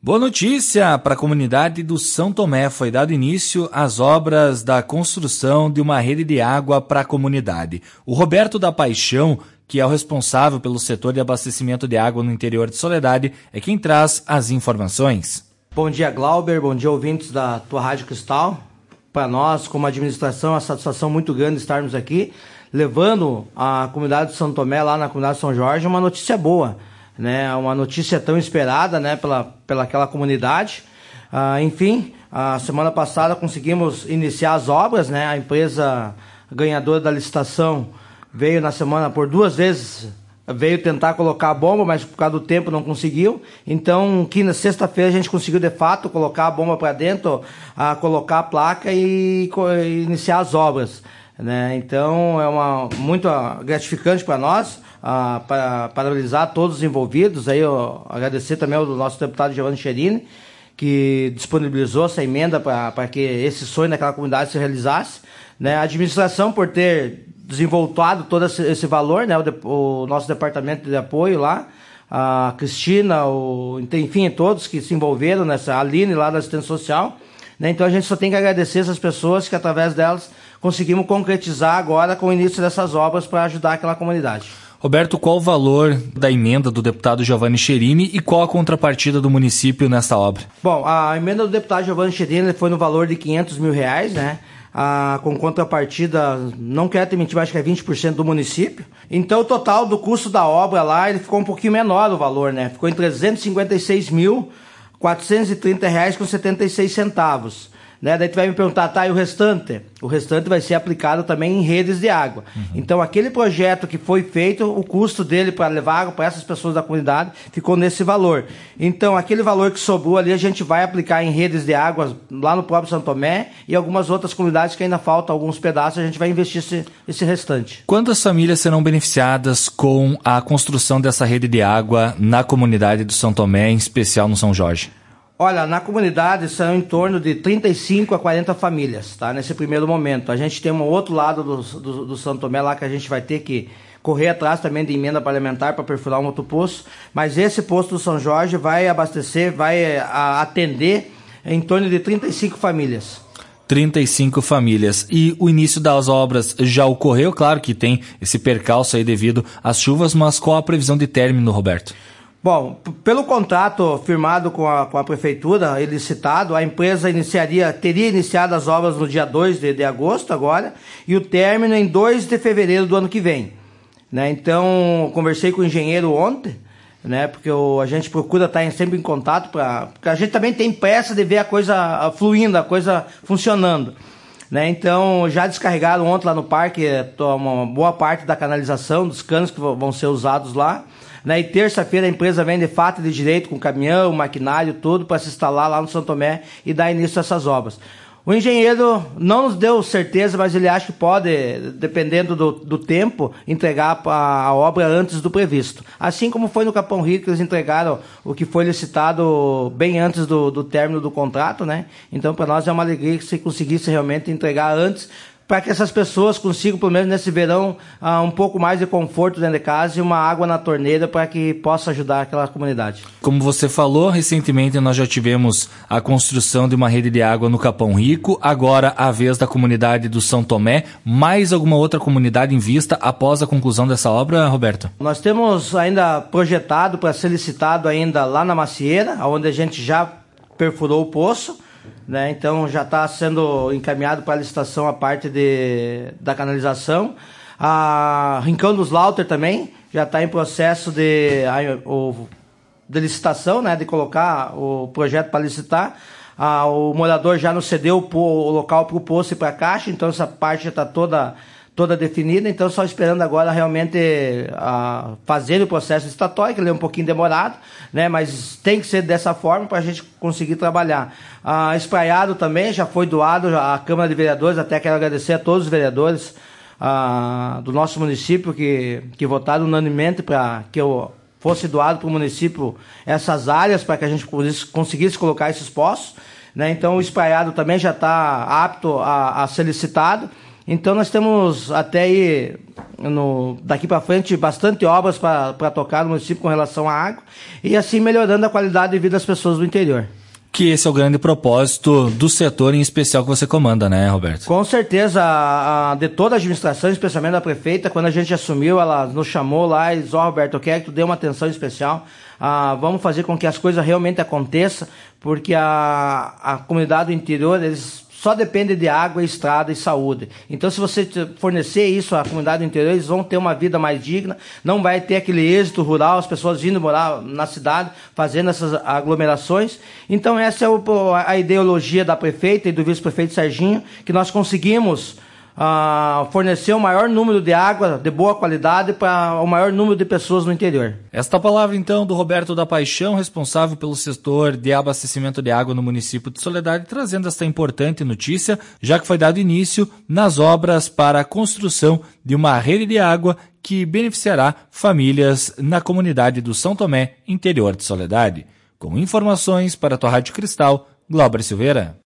Boa notícia para a comunidade do São Tomé. Foi dado início às obras da construção de uma rede de água para a comunidade. O Roberto da Paixão, que é o responsável pelo setor de abastecimento de água no interior de Soledade, é quem traz as informações. Bom dia, Glauber. Bom dia, ouvintes da tua Rádio Cristal. Para nós, como administração, é uma satisfação muito grande estarmos aqui, levando a comunidade de São Tomé, lá na comunidade de São Jorge, uma notícia boa, né? Uma notícia tão esperada, né, pela aquela comunidade. Enfim, a semana passada conseguimos iniciar as obras, né? A empresa ganhadora da licitação veio na semana por 2 vezes, veio tentar colocar a bomba, mas por causa do tempo não conseguiu. Então, que na sexta-feira a gente conseguiu de fato colocar a bomba para dentro, colocar a placa e iniciar as obras, né? Então é muito gratificante para nós, para parabenizar todos os envolvidos. Aí eu agradecer também ao nosso deputado Giovanni Cherini, que disponibilizou essa emenda para que esse sonho daquela comunidade se realizasse, né? A administração por ter desenvoltado todo esse valor, né? O nosso departamento de apoio lá, a Cristina, enfim, todos que se envolveram nessa, a Aline lá da assistência social, né? Então a gente só tem que agradecer essas pessoas que através delas conseguimos concretizar agora com o início dessas obras para ajudar aquela comunidade. Roberto, qual o valor da emenda do deputado Giovanni Cherini e qual a contrapartida do município nesta obra? Bom, a emenda do deputado Giovanni Cherini foi no valor de R$500 mil, né? Com contrapartida, não quero te mentir, acho que é 20% do município. Então o total do custo da obra lá, ele ficou um pouquinho menor o valor, né? Ficou em R$356.430,76, né? Daí tu vai me perguntar, tá, e o restante? O restante vai ser aplicado também em redes de água. Então aquele projeto que foi feito, o custo dele para levar água para essas pessoas da comunidade ficou nesse valor. Então aquele valor que sobrou ali a gente vai aplicar em redes de água lá no próprio São Tomé e algumas outras comunidades que ainda faltam alguns pedaços, a gente vai investir esse restante. Quantas famílias serão beneficiadas com a construção dessa rede de água na comunidade do São Tomé, em especial no São Jorge? Olha, na comunidade são em torno de 35 a 40 famílias, tá? Nesse primeiro momento. A gente tem um outro lado do São Tomé lá que a gente vai ter que correr atrás também de emenda parlamentar para perfurar um outro poço. Mas esse posto do São Jorge vai abastecer, vai atender em torno de 35 famílias. 35 famílias. E o início das obras já ocorreu? Claro que tem esse percalço aí devido às chuvas, mas qual a previsão de término, Roberto? Bom, pelo contrato firmado com a prefeitura, licitado, a empresa teria iniciado as obras no dia 2 de agosto agora, e o término em 2 de fevereiro do ano que vem, né? Então, conversei com o engenheiro ontem, né? Porque a gente procura estar sempre em contato, porque a gente também tem pressa de ver a coisa fluindo, a coisa funcionando, né? Então, já descarregaram ontem lá no parque uma boa parte da canalização, dos canos que vão ser usados lá. E terça-feira a empresa vem de fato e de direito com caminhão, maquinário, tudo para se instalar lá no São Tomé e dar início a essas obras. O engenheiro não nos deu certeza, mas ele acha que pode, dependendo do tempo, entregar a obra antes do previsto. Assim como foi no Capão Rico, eles entregaram o que foi licitado bem antes do término do contrato, né? Então, para nós é uma alegria que se conseguisse realmente entregar antes, para que essas pessoas consigam, pelo menos nesse verão, um pouco mais de conforto dentro de casa e uma água na torneira para que possa ajudar aquela comunidade. Como você falou, recentemente nós já tivemos a construção de uma rede de água no Capão Rico, agora a vez da comunidade do São Tomé. Mais alguma outra comunidade em vista após a conclusão dessa obra, Roberto? Nós temos ainda projetado para ser licitado ainda lá na Macieira, onde a gente já perfurou o poço, né? Então já está sendo encaminhado para a licitação a parte da canalização. A Rincão dos Lauter também já está em processo de licitação, né? De colocar o projeto para licitar. O morador já nos cedeu o local para o poço e para a caixa, então essa parte já está toda definida, então só esperando agora realmente fazer o processo licitatório, que ele é um pouquinho demorado, né? Mas tem que ser dessa forma para a gente conseguir trabalhar. Espraiado também já foi doado à Câmara de Vereadores, até quero agradecer a todos os vereadores do nosso município que votaram unanimemente para que fosse doado para o município essas áreas para que a gente conseguisse colocar esses poços, né? Então o espraiado também já está apto a ser licitado. Então nós temos até aí, daqui para frente, bastante obras para tocar no município com relação à água e assim melhorando a qualidade de vida das pessoas do interior. Que esse é o grande propósito do setor em especial que você comanda, né, Roberto? Com certeza, de toda a administração, especialmente da prefeita, quando a gente assumiu, ela nos chamou lá e disse, Roberto, eu quero que tu dê uma atenção especial, vamos fazer com que as coisas realmente aconteçam, porque a comunidade do interior, eles só dependem de água, estrada e saúde. Então, se você fornecer isso à comunidade do interior, eles vão ter uma vida mais digna, não vai ter aquele êxito rural, as pessoas vindo morar na cidade, fazendo essas aglomerações. Então, essa é a ideologia da prefeita e do vice-prefeito Serginho, que nós conseguimos fornecer o maior número de água de boa qualidade para o maior número de pessoas no interior. Esta palavra, então, do Roberto da Paixão, responsável pelo setor de abastecimento de água no município de Soledade, trazendo esta importante notícia, já que foi dado início nas obras para a construção de uma rede de água que beneficiará famílias na comunidade do São Tomé, interior de Soledade. Com informações para a tua Rádio Cristal, Glauber Silveira.